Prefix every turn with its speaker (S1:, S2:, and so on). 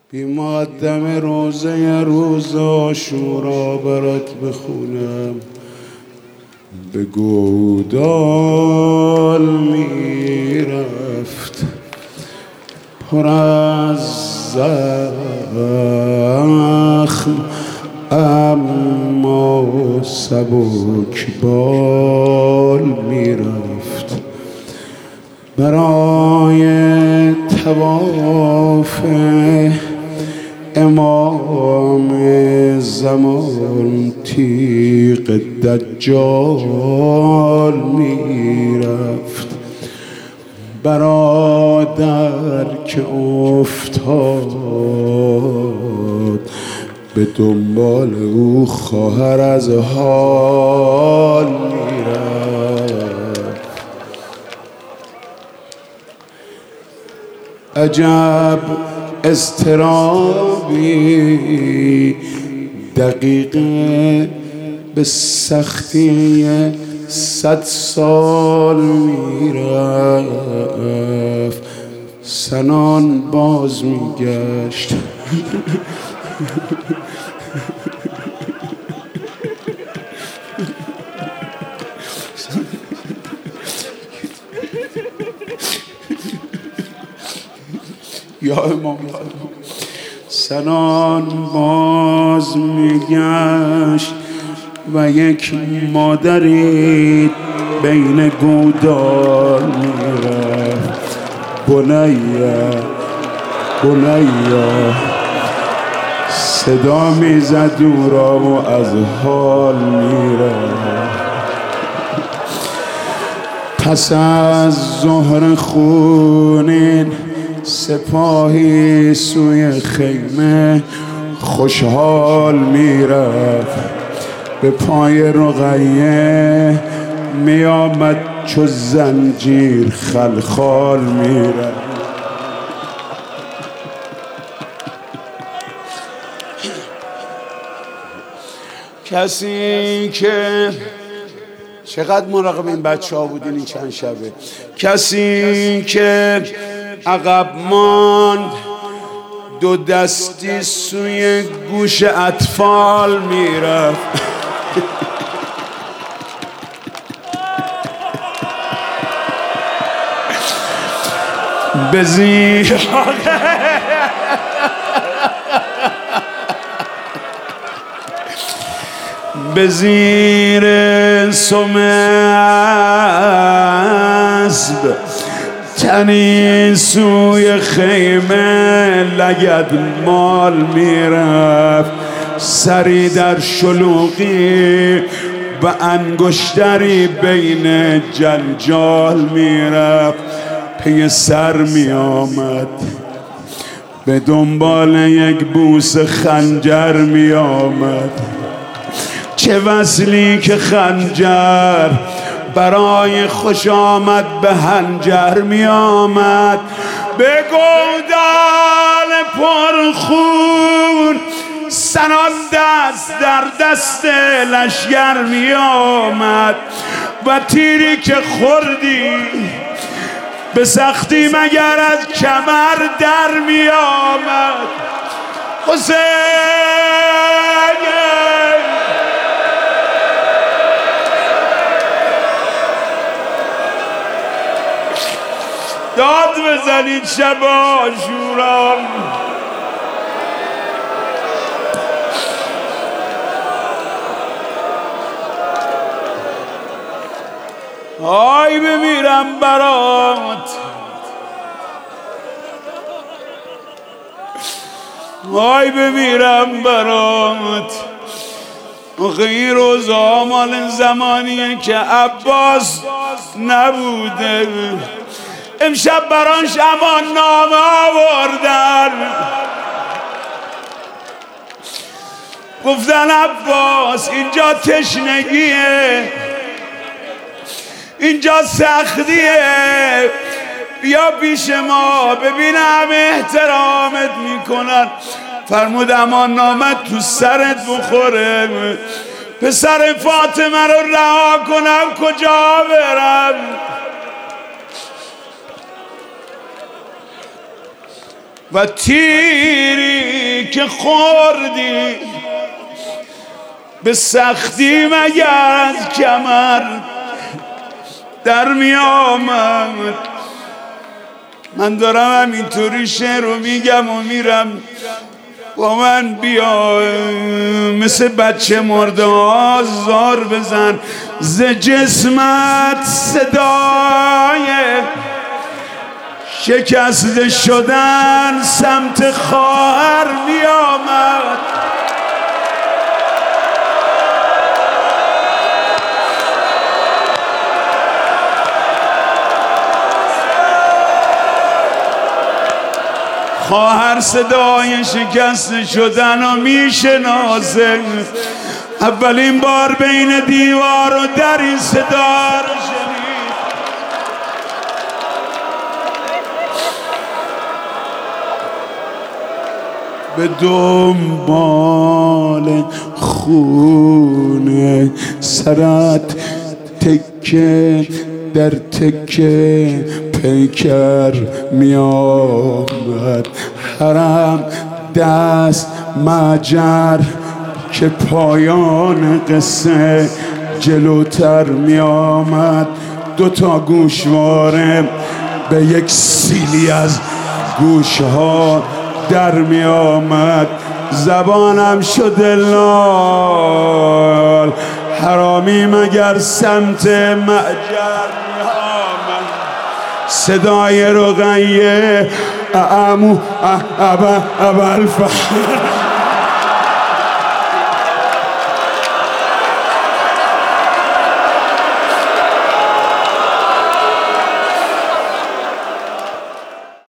S1: بی مقدم روزه روز عاشورا برات بخونم. به گودال میرفت پر از زخم، اما سبک بال میرفت. برای طواف امام زمان تیغ دجال میرفت. برادر که افتاد به دنبال او خواهر از حال میرفت. عجب اضطرابی دقیقه به سختی 100 سال میرفت. سنان باز میگشت یا امام سنان باز میگشت و یک مادری بین گودال میرفت. بنیه بنیه صدا میزد او را و از حال میرفت. پس از ظهر خونین سپاهی سوی خیمه خوشحال میرفت. به پای رقیه میآمد چو زنجیر خلخال میرفت. کسی که چقدر مراقب این بچه ها بودین این چند شبه، کسی که عقب ماند دو دستی سوی گوش اطفال میرفت. به زیر سم اسب تنی سوی خیمه لگد مال میرفت. سری در شلوغی و انگشتری بین جنجال میرفت. پی سر میآمد به دنبال یک بوس خنجر میآمد. چه وصلی که خنجر برای خوش آمد به هنجر می آمد. به گودال پرخون سنان دست در دست لشگر می آمد. و تیری که خوردی به سختی مگر از کمر در می آمد. حسین داد بزنید شب عاشورا. آی بمیرم برات، آی بمیرم برات. این روزا مال زمانیه که عباس نبوده. امشب برانش امان نامه آوردن، گفتن عباس اینجا تشنگیه، اینجا سختیه، بیا پیش ما ببین همه احترامت میکنن. فرمود امان نامت تو سرت بخوره، پسر فاطمه رو رها کنم کجا برم؟ و تیری که خوردی به سختی مگر از کمر در می آمد. من دارم همینطوری شعر رو میگم و میرم، با من بیا مثل بچه مرده آزار بزن، ز جسمت صدای شکسته شدن سمت خواهر می آمد. خواهر صدای شکسته شدن رو میشناسه، اولین بار بین دیوار و در این صدا رو شنید. به دنبال خونه سرت تکه در تکه پیکر می آمد، حرم دست مجر که پایان قصه جلوتر می آمد. دوتا گوشواره به یک سیلی از گوشها در می آمد، زبانم شده لال، حرامی مگر سمت مأجر می آمد. صدای رقیه اعمو ابا الفحر